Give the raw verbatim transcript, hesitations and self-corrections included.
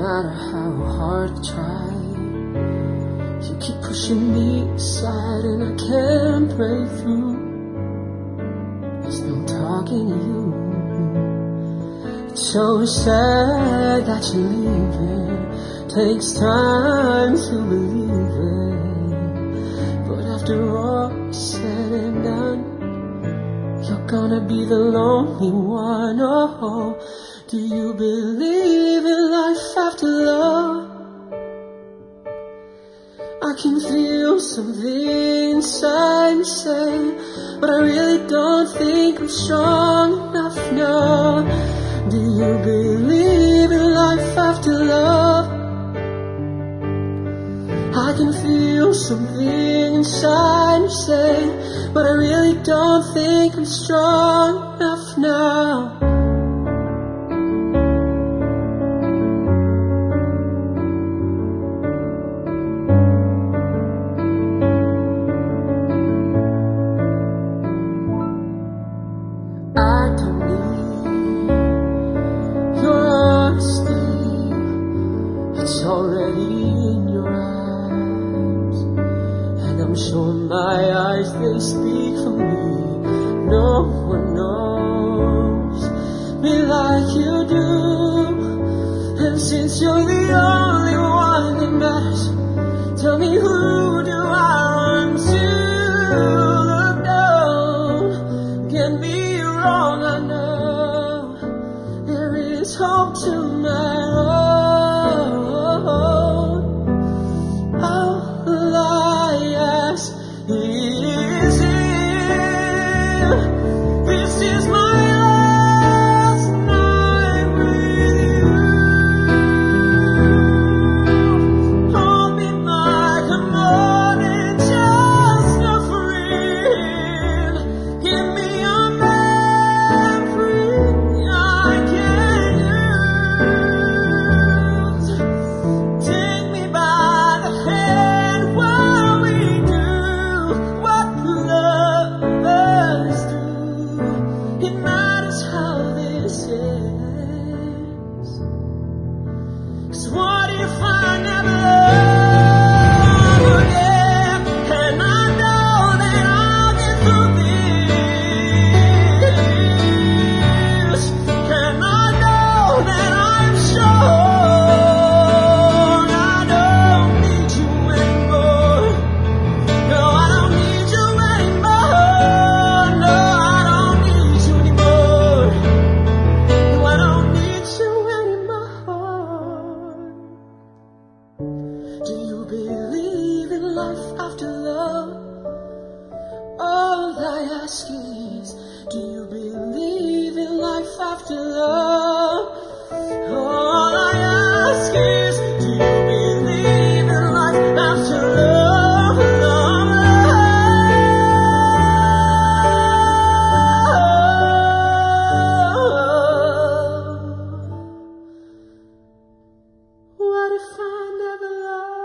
matter how hard I try, you keep pushing me aside and I can't break through. There's no talking to you. It's so sad that you're leaving. Takes time to believe it, but after all is said and done, you're gonna be the lonely one. Oh, do you believe in life after love? I can feel something inside me say, but I really don't think I'm strong enough now. Do you believe in life after love? I can feel something inside me say, but I really don't think I'm strong enough now. I don't need your honesty, it's already in your eyes, and I'm sure my eyes, they speak for me. No one knows me like you do, and since you're the only one that matters, tell me, who do I run to? Look down, get me wrong, I know there is hope to my road. All I ask is you. This is my last night with you. Hold me like a morning, just a friend. Give me your what if I never love again? And I know that I'll get through this. And I know that I'm sure I don't need you anymore. No, I don't need you anymore. No, I don't need you anymore. No, I don't need you anymore. Do you believe in life after love? All I ask is, do you believe in life after love? All I ask is, do you believe in life after love? Love, love. What if I never love?